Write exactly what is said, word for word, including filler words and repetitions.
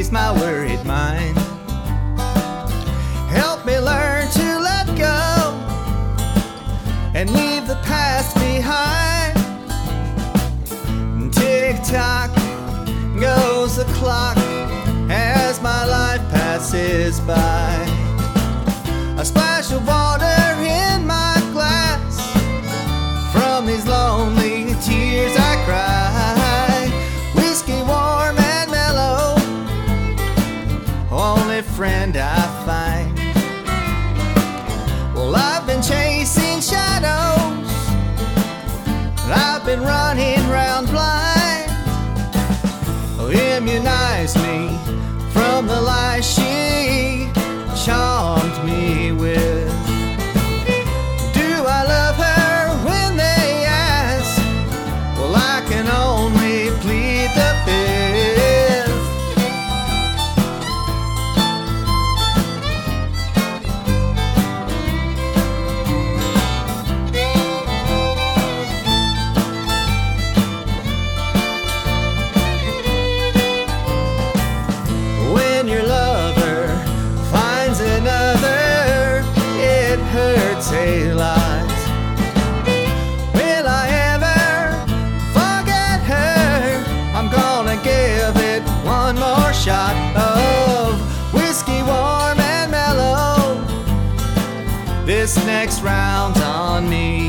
ease my worried mind. Help me learn to let go and leave the past behind. Tick-tock goes the clock as my life passes by. A splash of water in my glass, from these lonely tears I cry. Whiskey warm and mellow, only friend I find. Well, I've been chasing shadows, I've been running round blind. Immunize me from the lies she charmed me with. Do I love her when they ask? Well, I can only plead the fifth. When your lover finds another, it hurts a lot. Will I ever forget her? I'm gonna give it one more shot of whiskey warm and mellow. This next round's on me.